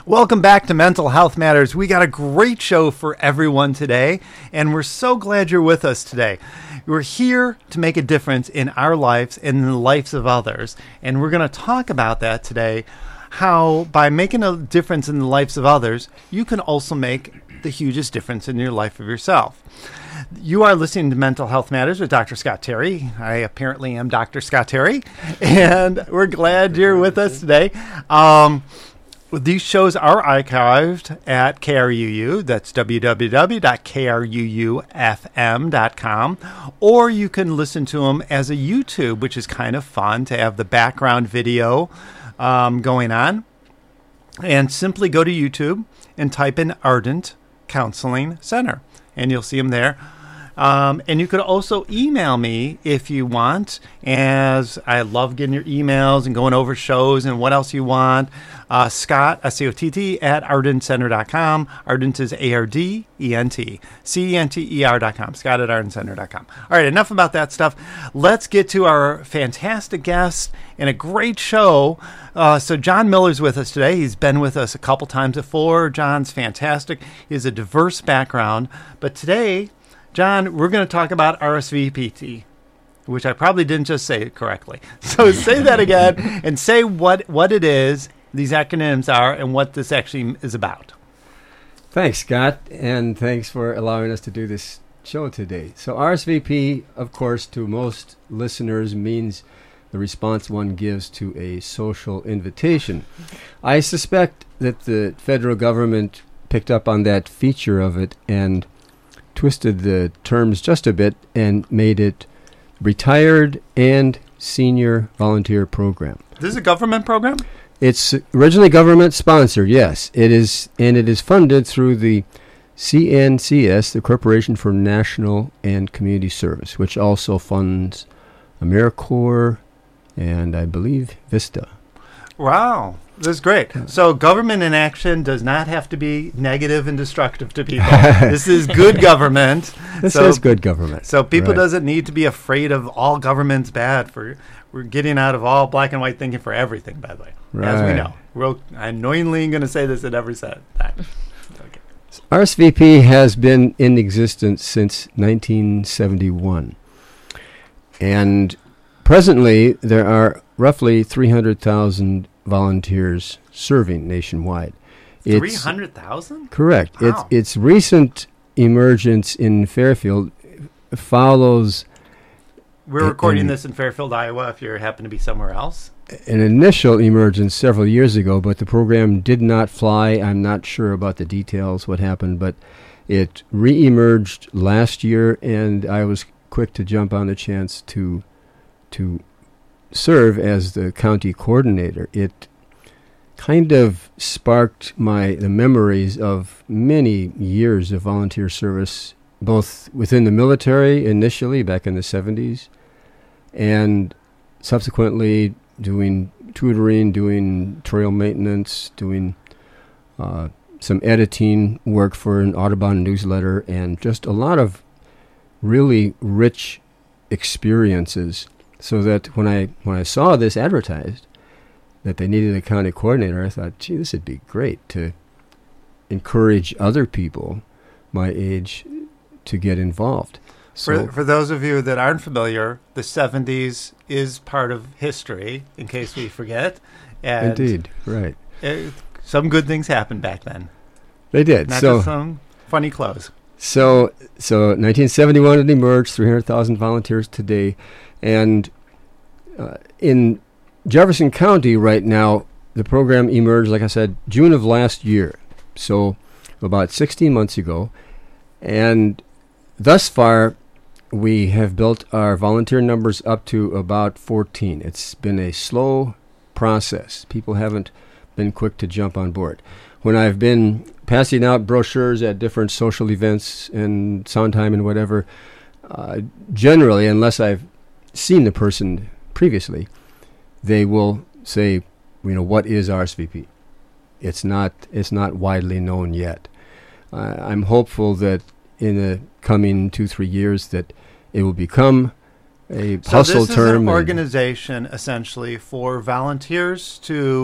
Welcome back to Mental Health Matters. We got a great show for everyone today, and we're so glad you're with us today. We're here to make a difference in our lives and in the lives of others, and we're going to talk about that today, how by making a difference in the lives of others, you can also make the hugest difference in your life of yourself. You are listening to Mental Health Matters with Dr. Scott Terry. I apparently am Dr. Scott Terry, and we're glad you're with us today. These shows are archived at KRUU. That's www.kruufm.com. Or you can listen to them as a YouTube, which is kind of fun to have the background video going on. And simply go to YouTube and type in Ardent Counseling Center, and you'll see them there. And you could also email me if you want, as I love getting your emails and going over shows and what else you want. Scott, S-C-O-T-T, at ardentcenter.com. Ardent is A-R-D-E-N-T. C-E-N-T-E-R.com. Scott at ardentcenter.com. All right, enough about that stuff. Let's get to our fantastic guest and a great show. So John Miller's with us today. He's been with us a couple times before. John's fantastic. He has a diverse background. But today, John, we're going to talk about RSVPT, which I probably didn't just say it correctly. So say that again and say what it is, these acronyms are, and what this actually is about. Thanks, Scott, and thanks for allowing us to do this show today. So RSVP, of course, to most listeners means the response one gives to a social invitation. I suspect that the federal government picked up on that feature of it and twisted the terms just a bit and made it Retired and Senior Volunteer Program. This is a government program? It's originally government sponsored, yes. It is, and it is funded through the CNCS, the Corporation for National and Community Service, which also funds AmeriCorps and I believe Vista. Wow. This is great. So government in action does not have to be negative and destructive to people. This is good government. This is good government. So people doesn't need to be afraid of all government's bad. We're getting out of all black and white thinking for everything, by the way. Right. As we know. We're annoyingly going to say this at every time. Okay. RSVP has been in existence since 1971. And presently, there are roughly 300,000 volunteers serving nationwide. 300,000? Correct. Wow. Its recent emergence in Fairfield follows... We're recording this in Fairfield, Iowa, if you happen to be somewhere else. An initial emergence several years ago, but the program did not fly. I'm not sure about the details, what happened, but it re-emerged last year, and I was quick to jump on the chance to serve as the county coordinator. It kind of sparked the memories of many years of volunteer service, both within the military initially back in the 70s, and subsequently doing tutoring, doing trail maintenance, doing some editing work for an Audubon newsletter, and just a lot of really rich experiences. So that when I saw this advertised, that they needed a county coordinator, I thought, gee, this would be great to encourage other people my age to get involved. So for those of you that aren't familiar, the 70s is part of history, in case we forget. And indeed, right. Some good things happened back then. They did. Not just some funny clothes. So 1971 it emerged, 300,000 volunteers today. And in Jefferson County right now, the program emerged, like I said, June of last year. So about 16 months ago. And thus far, we have built our volunteer numbers up to about 14. It's been a slow process. People haven't been quick to jump on board. When I've been passing out brochures at different social events and Sondheim and whatever, generally, unless I've seen the person previously, they will say, what is RSVP? It's not widely known yet. I'm hopeful that in the coming 2-3 years that it will become a hustle term. So this is an organization essentially for volunteers to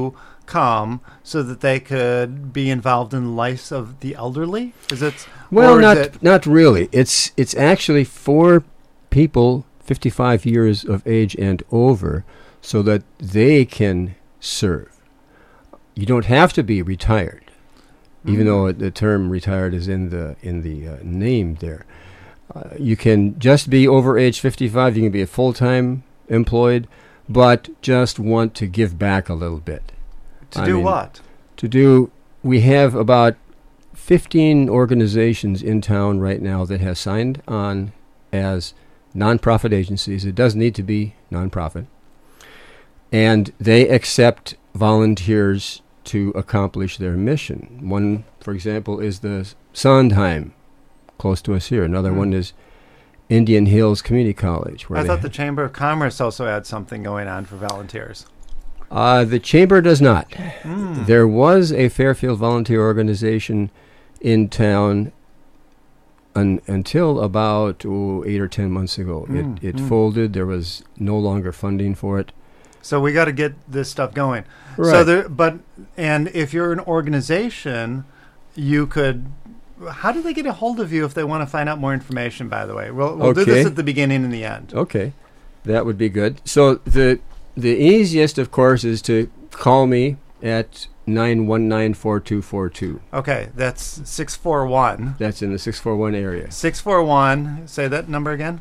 come so that they could be involved in the lives of the elderly? Is it? Well, or is it, not really. It's actually for people 55 years of age and over, so that they can serve. You don't have to be retired, even though the term retired is in the name there. You can just be over age 55. You can be a full-time employed, but just want to give back a little bit. To do what? We have about 15 organizations in town right now that have signed on as nonprofit agencies. It does need to be nonprofit. And they accept volunteers to accomplish their mission. One, for example, is the Sondheim, close to us here. Another one is Indian Hills Community College. I thought the Chamber of Commerce also had something going on for volunteers. The Chamber does not. There was a Fairfield volunteer organization in town until about 8 or 10 months ago. It folded. There was no longer funding for it. So we got to get this stuff going. Right. So and if you're an organization, you could. How do they get a hold of you if they want to find out more information? By the way, we'll do this at the beginning and the end. Okay, that would be good. So the easiest, of course, is to call me at 919-4242. Okay, that's 641. That's in the 641 area. 641. Say that number again.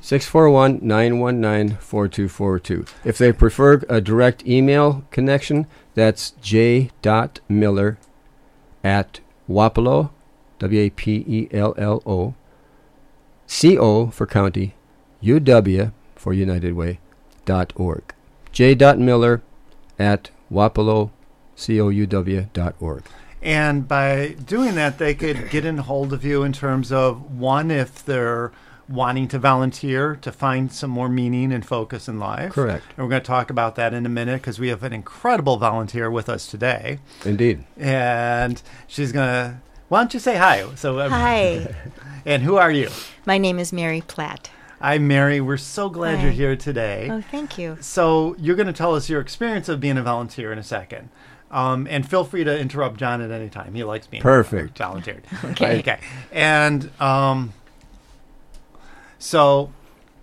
641-919-4242. If they prefer a direct email connection, that's j.miller@Wapello, Wapello, CO for county, UW for United Way, .org. j.miller@Wapello, COUW.org. And by doing that, they could get in hold of you in terms of, one, if they're wanting to volunteer to find some more meaning and focus in life. Correct. And we're going to talk about that in a minute because we have an incredible volunteer with us today. Indeed. And she's going to, why don't you say hi? Hi. And who are you? My name is Mary Platt. Hi, Mary. We're so glad you're here today. Oh, thank you. So you're going to tell us your experience of being a volunteer in a second. And feel free to interrupt John at any time. He likes being volunteered. Okay. And so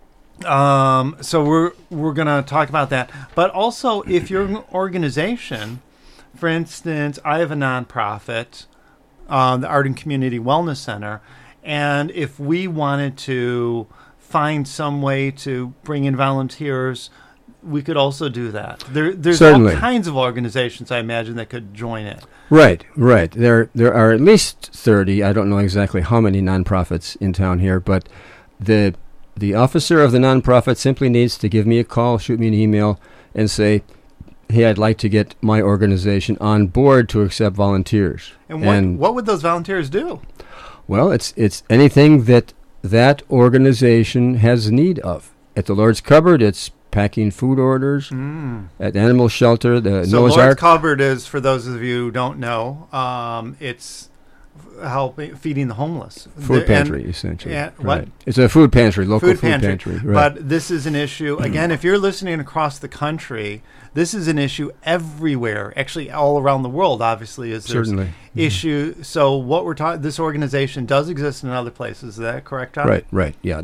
we're going to talk about that. But also, if you're an organization, for instance, I have a nonprofit, the Art and Community Wellness Center, and if we wanted to find some way to bring in volunteers, we could also do that. There's Certainly. all kinds of organizations, I imagine, that could join it. Right. There are at least 30. I don't know exactly how many nonprofits in town here, but the officer of the nonprofit simply needs to give me a call, shoot me an email, and say, hey, I'd like to get my organization on board to accept volunteers. And what would those volunteers do? Well, it's anything that organization has need of. At the Lord's Cupboard, it's packing food orders. At the Animal Shelter, the Noah's Lord's Ark. Cupboard is, for those of you who don't know, it's feeding the homeless. Food pantry, essentially. What? Right. It's a food pantry, local food pantry. Right. But this is an issue, again, if you're listening across the country, this is an issue everywhere, actually all around the world, obviously, is there's Certainly. issue. So what we're talking, this organization does exist in other places. Is that correct, Tom? Right. Yeah.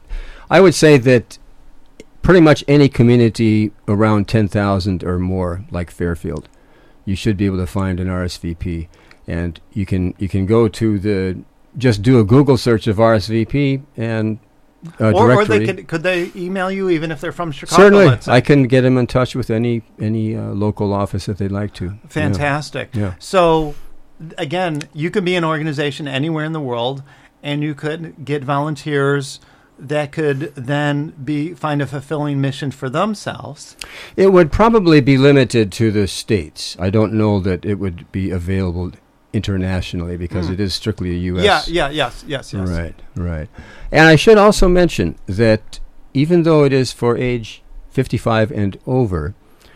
I would say that pretty much any community around 10,000 or more, like Fairfield, you should be able to find an RSVP. And you can go to just do a Google search of RSVP and directory. Or could they email you even if they're from Chicago? Certainly, I can get them in touch with any local office if they'd like to. Fantastic. Yeah. So, again, you could be an organization anywhere in the world, and you could get volunteers that could then find a fulfilling mission for themselves. It would probably be limited to the states. I don't know that it would be available internationally because it is strictly a U.S. Yes. Right. And I should also mention that even though it is for age 55 and over,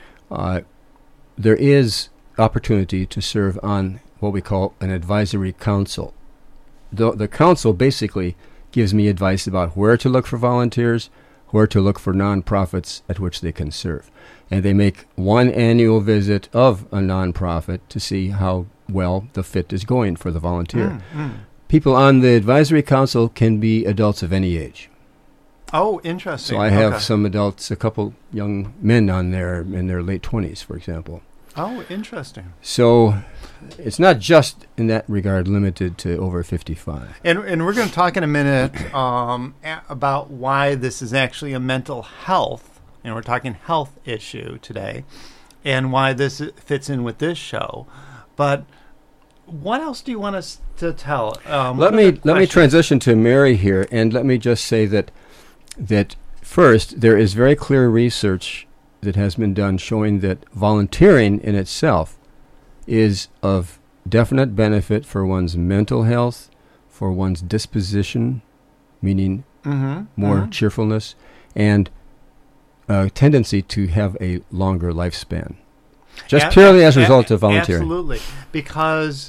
there is opportunity to serve on what we call an advisory council. The council basically gives me advice about where to look for volunteers, where to look for nonprofits at which they can serve. And they make one annual visit of a nonprofit to see how well the fit is going for the volunteer. People on the advisory council can be adults of any age. Oh, interesting. So I have some adults, a couple young men on there in their late 20s, for example. Oh, interesting. So it's not just in that regard limited to over 55. And we're going to talk in a minute about why this is actually a mental health, and we're talking health issue today, and why this fits in with this show. But what else do you want us to tell? Let me transition to Mary here, and let me just say that first, there is very clear research that has been done showing that volunteering in itself is of definite benefit for one's mental health, for one's disposition, meaning more cheerfulness, and a tendency to have a longer lifespan. Just purely as a result of volunteering. Absolutely. Because,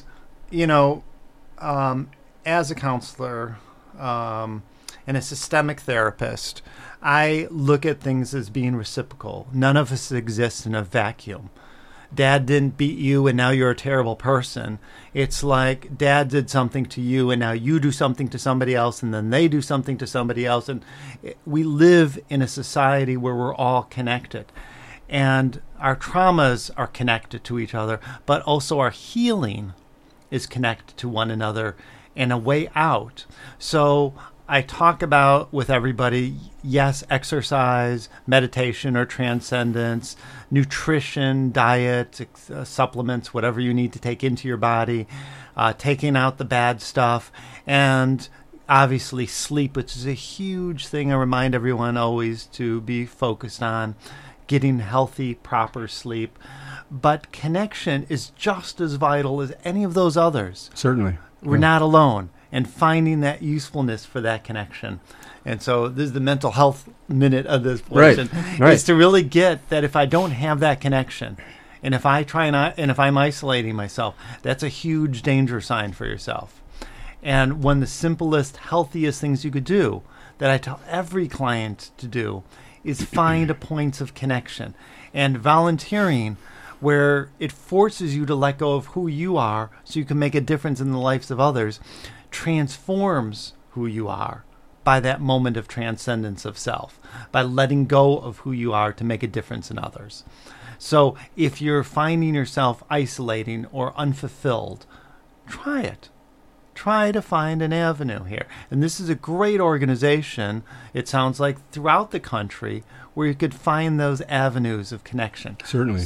as a counselor and a systemic therapist, I look at things as being reciprocal. None of us exist in a vacuum. Dad didn't beat you and now you're a terrible person. It's like Dad did something to you and now you do something to somebody else and then they do something to somebody else. And we live in a society where we're all connected. And our traumas are connected to each other, but also our healing is connected to one another and a way out. So I talk about with everybody, yes, exercise, meditation or transcendence, nutrition, diet, supplements, whatever you need to take into your body, taking out the bad stuff, and obviously sleep, which is a huge thing I remind everyone always to be focused on, getting healthy, proper sleep. But connection is just as vital as any of those others. Certainly. We're not alone. And finding that usefulness for that connection. And so this is the mental health minute of this portion, is to really get that if I don't have that connection, and if I if I'm isolating myself, that's a huge danger sign for yourself. And one of the simplest, healthiest things you could do that I tell every client to do is find a points of connection. And volunteering, where it forces you to let go of who you are so you can make a difference in the lives of others, transforms who you are by that moment of transcendence of self, by letting go of who you are to make a difference in others. So if you're finding yourself isolating or unfulfilled, try it. Try to find an avenue here. And this is a great organization, it sounds like, throughout the country where you could find those avenues of connection. Certainly.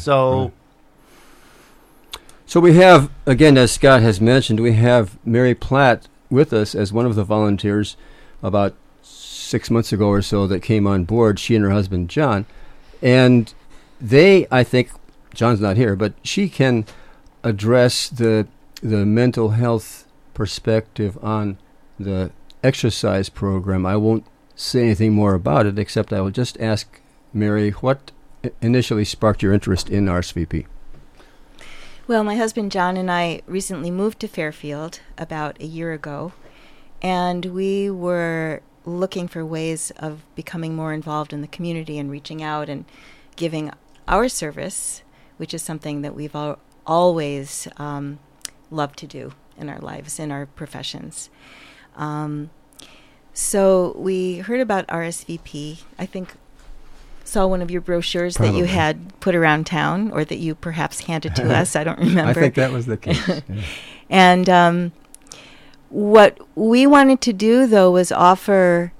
So we have, again, as Scott has mentioned, we have Mary Platt with us as one of the volunteers about 6 months ago or so that came on board, she and her husband, John. And they, I think, John's not here, but she can address the mental health perspective on the exercise program. I won't say anything more about it, except I will just ask Mary, what initially sparked your interest in RSVP? Well, my husband John and I recently moved to Fairfield about a year ago, and we were looking for ways of becoming more involved in the community and reaching out and giving our service, which is something that we've always loved to do in our lives, in our professions. So we heard about RSVP. I think saw one of your brochures that you had put around town, or that you perhaps handed to us. I don't remember. I think that was the case. Yeah. And what we wanted to do, though, was offer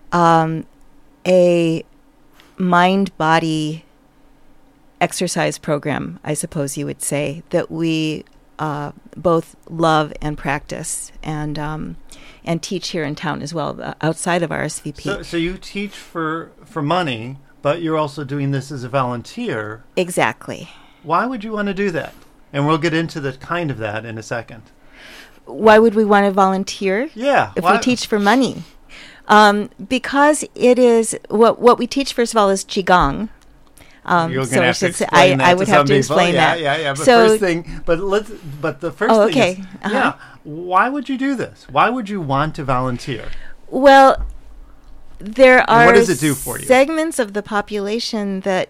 a mind-body exercise program, I suppose you would say, that we both love and practice and teach here in town as well, outside of RSVP. So you teach for money, but you're also doing this as a volunteer. Exactly. Why would you want to do that? And we'll get into the kind of that in a second. Why would we want to volunteer? Yeah. If we teach for money? Because it is, what we teach, first of all, is Qigong. You're going to have to explain that I would have to explain that. Yeah. But so, the first thing is, why would you do this? Why would you want to volunteer? Well, there And are what does it do for you? segments of the population that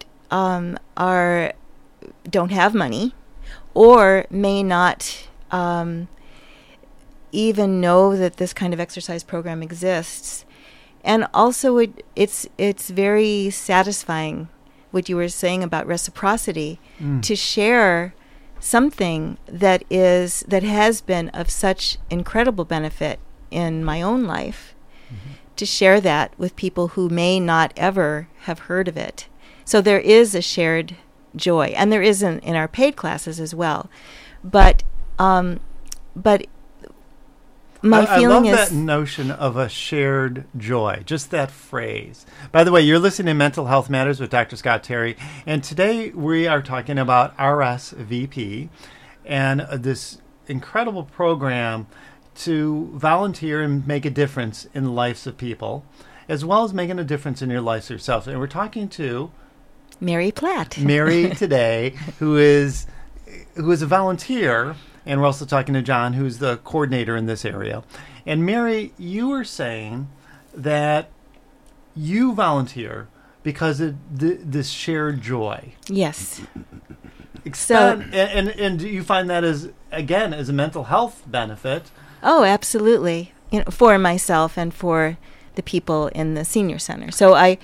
don't have money, or may not even know that this kind of exercise program exists. And also, it's very satisfying, what you were saying about reciprocity, to share something that has been of such incredible benefit in my own life, to share that with people who may not ever have heard of it. So there is a shared joy, and there is in our paid classes as well. But my feeling I love is that notion of a shared joy, just that phrase. By the way, you're listening to Mental Health Matters with Dr. Scott Terry, and today we are talking about RSVP and this incredible program to volunteer and make a difference in the lives of people, as well as making a difference in your life yourself. And we're talking to Mary Platt. Mary today, who is a volunteer. And we're also talking to John, who's the coordinator in this area. And Mary, you were saying that you volunteer because of this shared joy. Yes. And do you find that as a mental health benefit? Oh, absolutely. For myself and for the people in the senior center. So I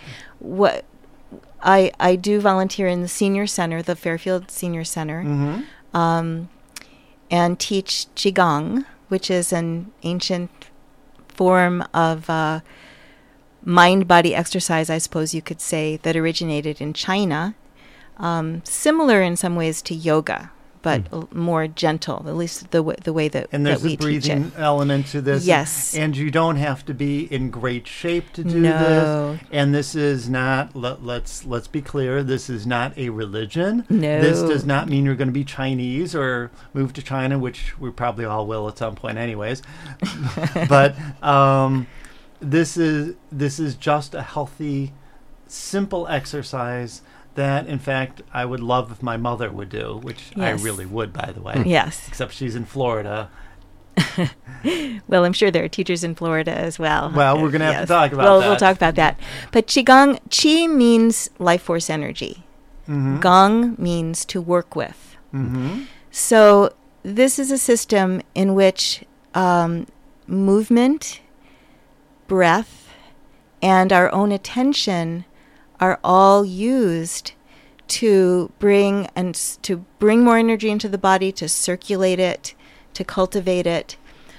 do volunteer in the senior center, the Fairfield Senior Center. Mm-hmm. And teach Qigong, which is an ancient form of mind-body exercise, I suppose you could say, that originated in China. Similar in some ways to yoga, but more gentle, at least the way that and there's that we a breathing teach it. element to this. Yes. And you don't have to be in great shape to do No. this. And this is not, let's be clear, this is not a religion. No. This does not mean you're going to be Chinese or move to China, which we probably all will at some point anyways. But this is just a healthy, simple exercise that, in fact, I would love if my mother would do, which Yes. I really would, by the way. Yes. Except she's in Florida. Well, I'm sure there are teachers in Florida as well. Well, we're going to have Yes. to talk about that. We'll talk about that. But Qigong, Qi means life force energy. Mm-hmm. Gong means to work with. Mm-hmm. So this is a system in which movement, breath, and our own attention are all used to bring more energy into the body, to circulate it, to cultivate it,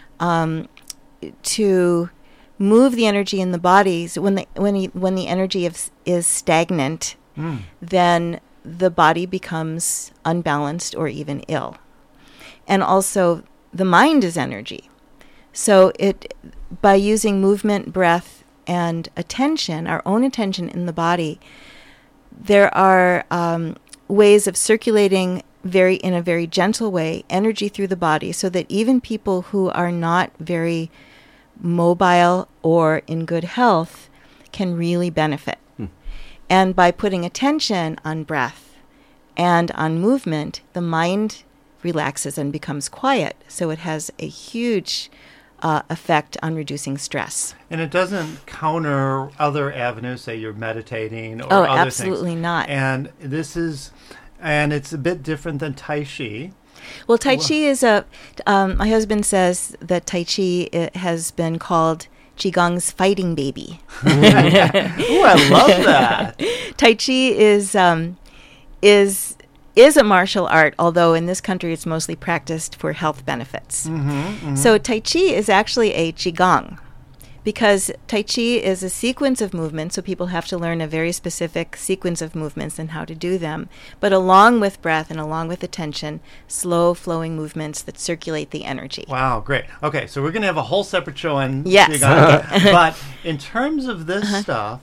to move the energy in the body. So when the energy is stagnant, then the body becomes unbalanced or even ill. And also, the mind is energy. So by using movement, breath, and attention, our own attention in the body, there are ways of circulating in a very gentle way energy through the body, so that even people who are not very mobile or in good health can really benefit. And by putting attention on breath and on movement, the mind relaxes and becomes quiet. So it has a huge effect on reducing stress. And it doesn't counter other avenues, say you're meditating or Oh, other absolutely things. not. And it's a bit different than Tai Chi. Well, Tai Chi is my husband says that Tai Chi has been called Qigong's fighting baby. Ooh, I love that. Tai Chi is a martial art, although in this country it's mostly practiced for health benefits. So Tai Chi is actually a Qigong, because Tai Chi is a sequence of movements, so people have to learn a very specific sequence of movements and how to do them. But along with breath and along with attention, slow flowing movements that circulate the energy. Wow, great. Okay, so we're going to have a whole separate show on Yes. Qigong. But in terms of this stuff,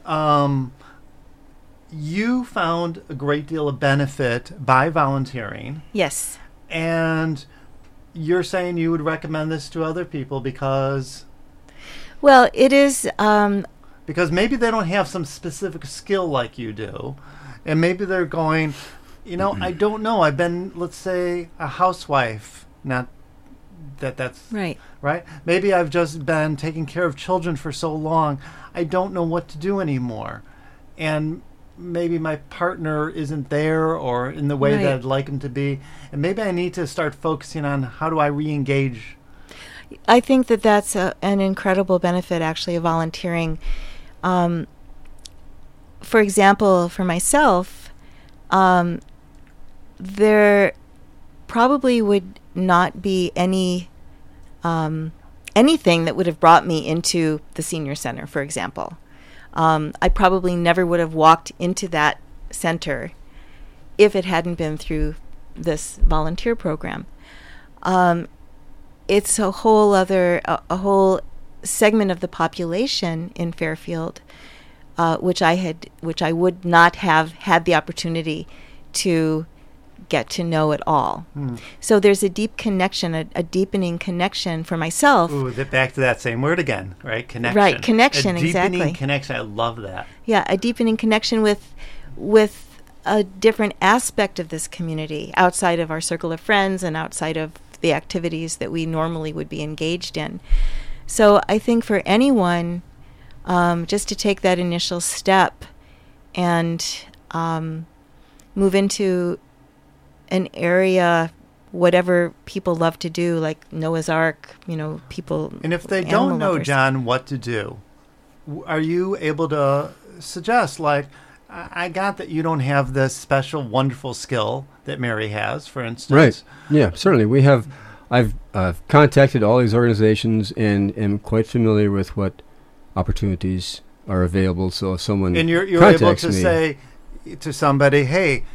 you found a great deal of benefit by volunteering. Yes. And you're saying you would recommend this to other people because Well, it is... because maybe they don't have some specific skill like you do. And maybe they're going, I don't know. I've been, let's say, a housewife not that's Right. right. Maybe I've just been taking care of children for so long, I don't know what to do anymore, and maybe my partner isn't there or in the way Right. that I'd like him to be, and maybe I need to start focusing on how do I re-engage. I think that that's an incredible benefit, actually, of volunteering. For example, for myself, there probably would not be anything that would have brought me into the senior center, for example. I probably never would have walked into that center if it hadn't been through this volunteer program. It's a whole other, a whole segment of the population in Fairfield, which I would not have had the opportunity to get to know at all. So there's a deep connection, a deepening connection for myself. Ooh, back to that same word again, right? Connection. Right, connection, a deepening exactly. connection. I love that. Yeah, a deepening connection with a different aspect of this community outside of our circle of friends and outside of the activities that we normally would be engaged in. So I think for anyone, just to take that initial step and move into an area, whatever people love to do, like Noah's Ark, people. And if they animal don't know, lovers. John, what to do, are you able to suggest, like, I got that you don't have this special, wonderful skill that Mary has, for instance. Right. Yeah, certainly. I've contacted all these organizations and am quite familiar with what opportunities are available. So if someone And you're able contacts to me, say to somebody, hey,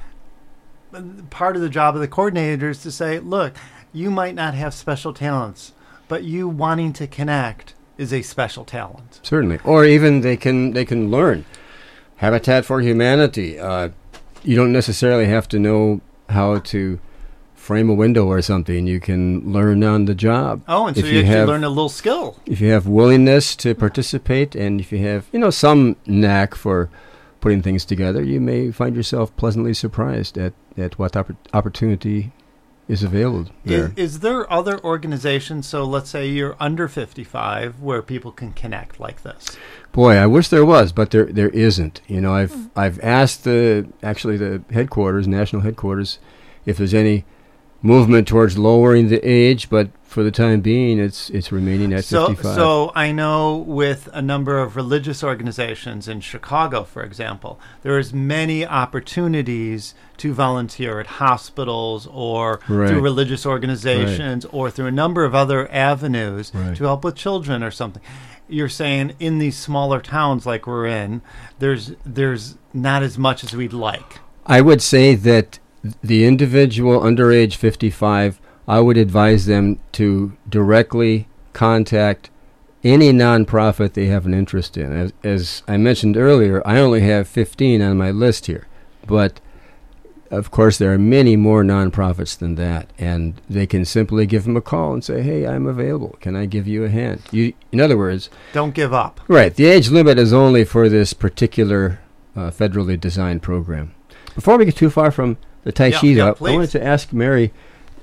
part of the job of the coordinator is to say, look, you might not have special talents, but you wanting to connect is a special talent. certainly, or even they can learn. Habitat for Humanity. You don't necessarily have to know how to frame a window or something. You can learn on the job. Oh, and so If you actually have- learn a little skill. If you have willingness to participate, and if you have, some knack for putting things together, you may find yourself pleasantly surprised at what opportunity is available there. Is there other organizations, so let's say you're under 55, where people can connect like this? Boy, I wish there was, but there isn't. I've asked the headquarters, national headquarters, if there's any movement towards lowering the age, but for the time being, it's remaining at 55. So I know with a number of religious organizations in Chicago, for example, there's many opportunities to volunteer at hospitals or Right. through religious organizations or through a number of other avenues Right. to help with children or something. You're saying in these smaller towns like we're in, there's not as much as we'd like. I would say that the individual under age 55, I would advise them to directly contact any nonprofit they have an interest in. As I mentioned earlier, I only have 15 on my list here, but of course there are many more nonprofits than that, and they can simply give them a call and say, hey, I'm available. Can I give you a hand? In other words, Don't give up. right, the age limit is only for this particular federally designed program. Before we get too far from the Taishida, I please. wanted to ask Mary,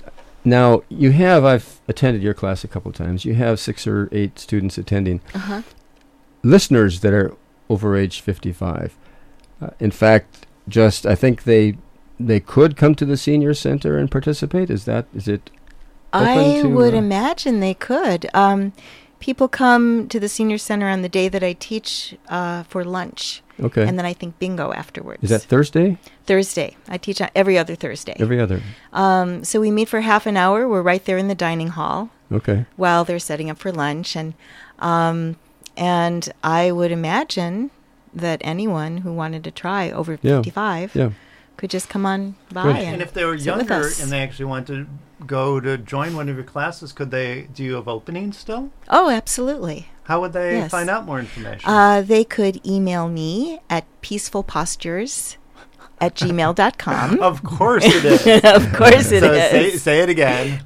now I've attended your class a couple of times, you have 6 or 8 students attending, Uh-huh. listeners that are over age 55. In fact, I think they could come to the senior center and participate. Is it I open to, would imagine they could. People come to the senior center on the day that I teach for lunch, okay? and then I think bingo afterwards. Is that Thursday? Thursday? I teach on every other Thursday. Every other. So we meet for half an hour. We're right there in the dining hall Okay. while they're setting up for lunch, and I would imagine that anyone who wanted to try over Yeah. 55 Yeah. could just come on by Good. and And if they were sit with younger us. and they actually want to go to join one of your classes, do you have openings still? Oh, absolutely. How would they Yes. find out more information? They could email me at peacefulpostures@gmail.com. Of course it is. Of course it so is. Say it again.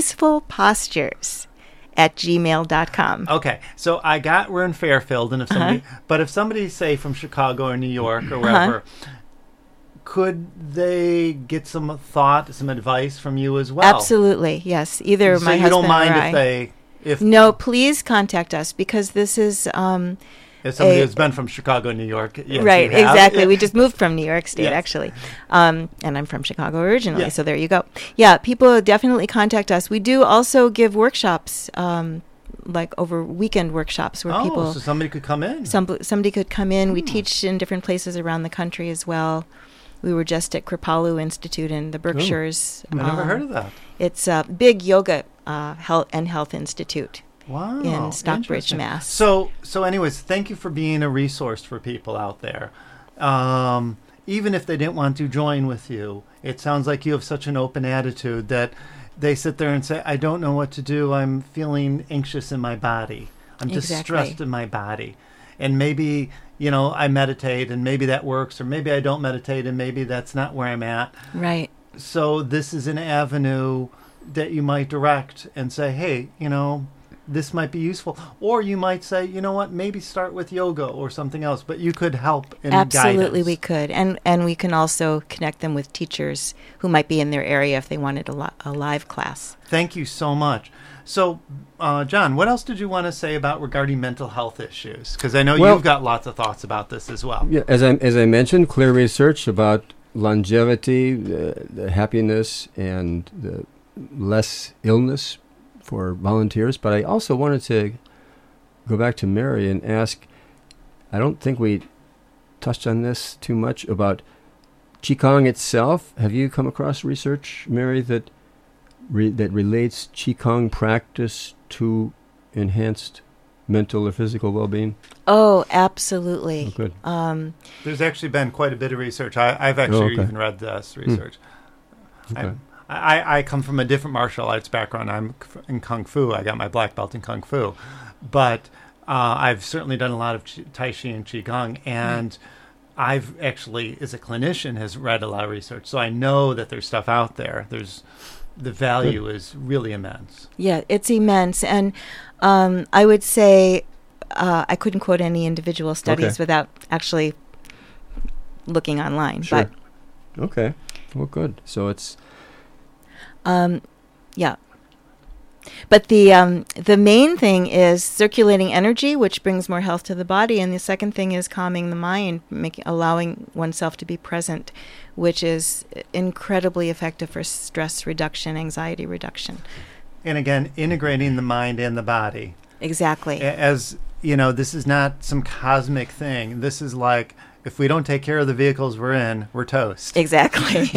peacefulpostures@gmail.com. Okay, so I got we're in Fairfield, and if somebody, but if somebody say from Chicago or New York or wherever, could they get some thought, some advice from you as well? Absolutely, yes. Either So my you husband don't mind or I. if they, if No, please contact us because this is if somebody who's been from Chicago, New York, yes, right. you have. Exactly. Yeah. We just moved from New York State, Yes. actually, and I'm from Chicago originally. Yeah. So there you go. Yeah, people definitely contact us. We do also give workshops, like over weekend workshops where people. So somebody could come in. Somebody could come in. We teach in different places around the country as well. We were just at Kripalu Institute in the Berkshires. I never heard of that. It's a big yoga health institute Wow. in Stockbridge, Interesting. Mass. So anyways, thank you for being a resource for people out there. Even if they didn't want to join with you, it sounds like you have such an open attitude that they sit there and say, I don't know what to do. I'm feeling anxious in my body. I'm distressed in my body. And maybe, I meditate and maybe that works, or maybe I don't meditate and maybe that's not where I'm at. Right. So this is an avenue that you might direct and say, hey, this might be useful. Or you might say, you know what, maybe start with yoga or something else. But you could help in Absolutely, guidance. we could. And we can also connect them with teachers who might be in their area if they wanted a live class. Thank you so much. So, John, what else did you want to say about regarding mental health issues? Because I know you've got lots of thoughts about this as well. Yeah, as I mentioned, clear research about longevity, the happiness, and the less illness for volunteers. But I also wanted to go back to Mary and ask, I don't think we touched on this too much, about Qigong itself. Have you come across research, Mary, that relates Qigong practice to enhanced mental or physical well-being? Oh, absolutely. Oh, good. There's actually been quite a bit of research. I've actually even read this research. Okay. I come from a different martial arts background. I'm in Kung Fu. I got my black belt in Kung Fu. But I've certainly done a lot of Tai Chi and Qigong. And I've actually, as a clinician, has read a lot of research. So I know that there's stuff out there. The value is really immense. Yeah, it's immense. And I would say I couldn't quote any individual studies without actually looking online. Sure. But okay. Well, good. So it's... yeah. But the main thing is circulating energy, which brings more health to the body, and the second thing is calming the mind, allowing oneself to be present, which is incredibly effective for stress reduction, anxiety reduction. And again, integrating the mind and the body. Exactly. As this is not some cosmic thing. This is like, if we don't take care of the vehicles we're in, we're toast. Exactly.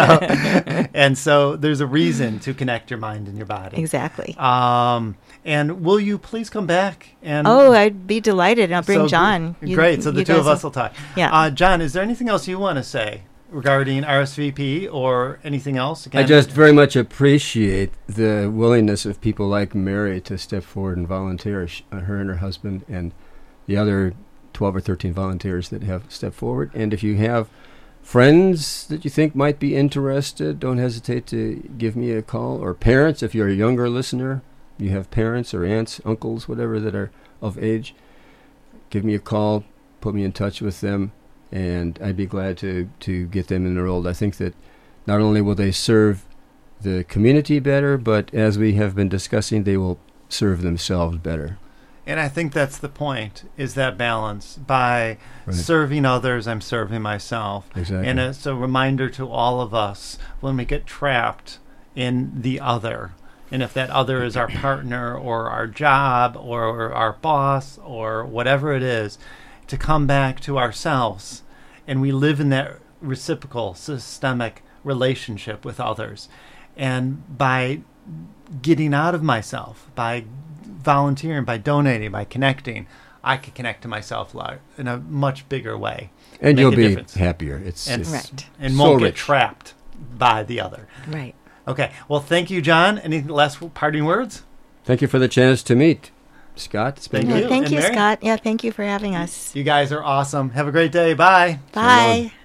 And so there's a reason to connect your mind and your body. Exactly. And will you please come back? And I'd be delighted. I'll bring John. Great. So the two of us will talk. Yeah. John, is there anything else you want to say regarding RSVP or anything else? Again, I just very much appreciate the willingness of people like Mary to step forward and volunteer, her and her husband and the other 12 or 13 volunteers that have stepped forward. And if you have friends that you think might be interested, don't hesitate to give me a call. Or parents, if you're a younger listener, you have parents or aunts, uncles, whatever, that are of age, give me a call, put me in touch with them, and I'd be glad to get them enrolled. I think that not only will they serve the community better, but as we have been discussing, they will serve themselves better. And I think that's the point, is that balance. By serving others, I'm serving myself. Exactly. And it's a reminder to all of us when we get trapped in the other. And if that other is our partner or our job or our boss or whatever it is, to come back to ourselves. And we live in that reciprocal, systemic relationship with others. And by getting out of myself, by volunteering, by donating, by connecting, I can connect to myself in a much bigger way. And you'll be difference. happier. It's and so won't get rich. trapped by the other. Right. Okay. Well, thank you, John. Any last parting words? Thank you for the chance to meet, Scott. It's been Thank you. Thank And you, Mary? Scott. Yeah, thank you for having us. You guys are awesome. Have a great day. Bye. Bye.